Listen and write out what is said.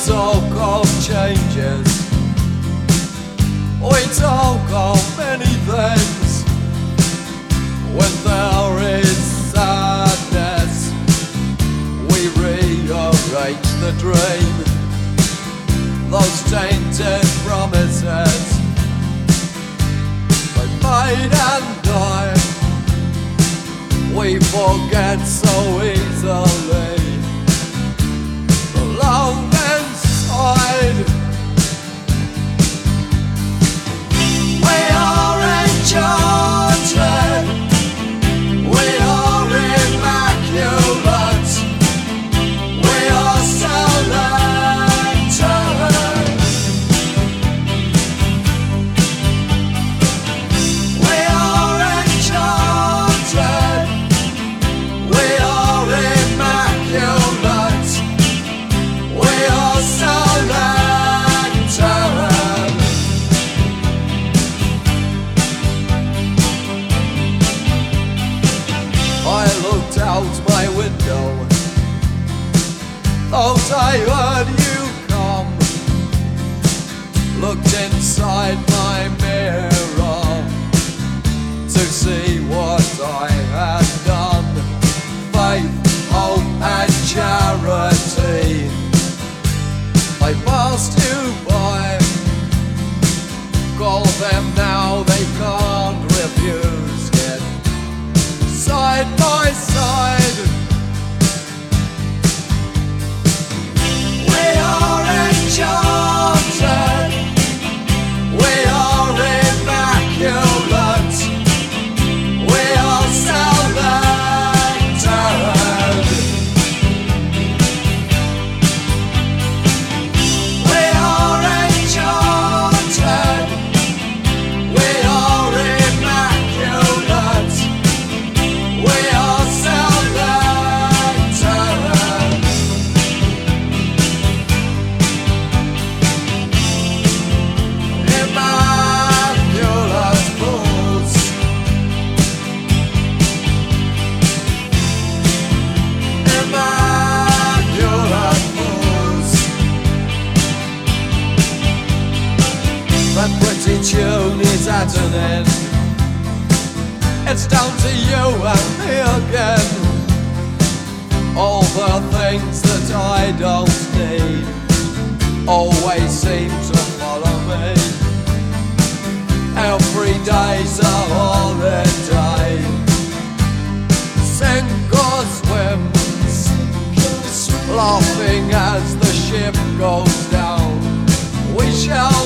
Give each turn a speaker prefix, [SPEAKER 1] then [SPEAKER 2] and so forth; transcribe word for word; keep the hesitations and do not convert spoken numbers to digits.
[SPEAKER 1] talk of changes, we talk of many things. When there is sadness, we rearrange the dream. Those tainted promises they fade and die. We forget so easily the love inside. We are enchanted, we are immaculate, we are selected. We are enchanted, we are immaculate, we are selected. I looked out my window, thought I heard you come. Looked inside my mirror to see what I had done. Faith, hope and charity, I passed you by. Call them now, they can't refuse it. Side by side, we are enchanted, we are immaculate, we are selected. We are enchanted, we are immaculate, we are selected. Immaculate fools, immaculate fools. That pretty tune is at an end. It's down to you and me again. All the things that I don't need always seem to follow me. Every day's a holiday. Sink or swim, laughing as the ship goes down. We shall